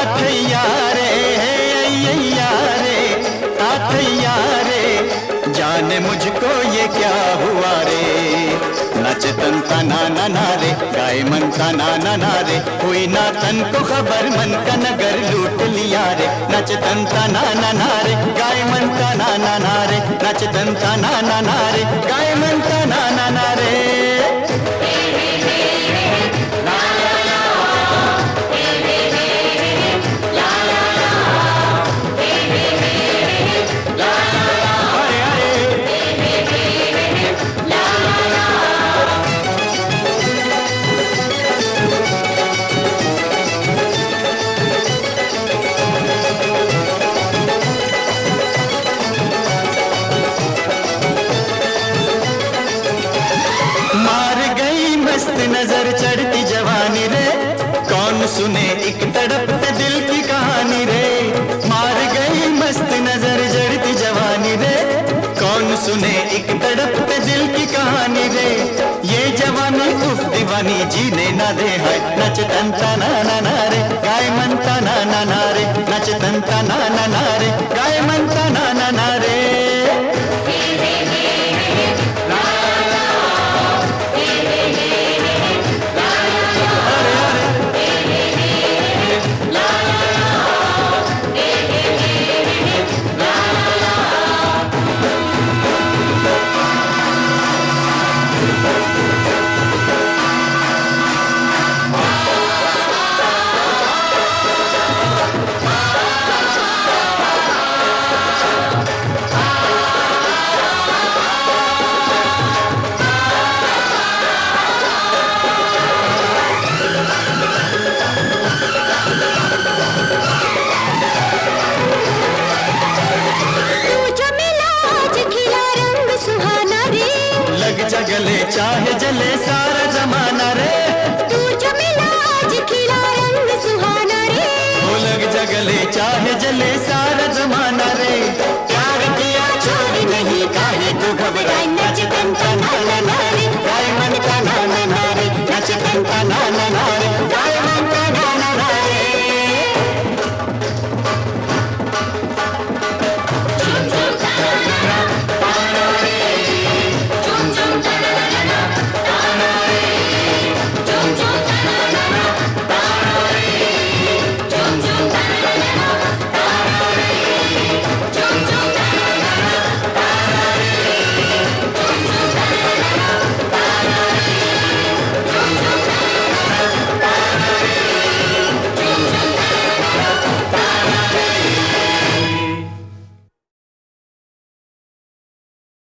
ताथैया रे अय्या रे ताथैया रे, जाने मुझको ये क्या हुआ रे। नच तन तना ना रे, गाय मन तना ना रे, हुई ना तन को खबर मन का नगर लूट लिया रे। नच तन तना ना रे, गाय मन तना ना रे, नच तन तना ना रे, गाय मन तना ना रे। नजर चढ़ती जवानी रे, कौन सुने एक तड़पते दिल की कहानी रे। मार गई मस्त नजर चढ़ती जवानी रे, कौन सुने एक तड़पते दिल की कहानी रे। ये जवानी उफ दीवानी जीने ना दे है, नच तन तना ना रे, गाय मन तना ना रे, नच तन तना ना रे, गाय मन तना ना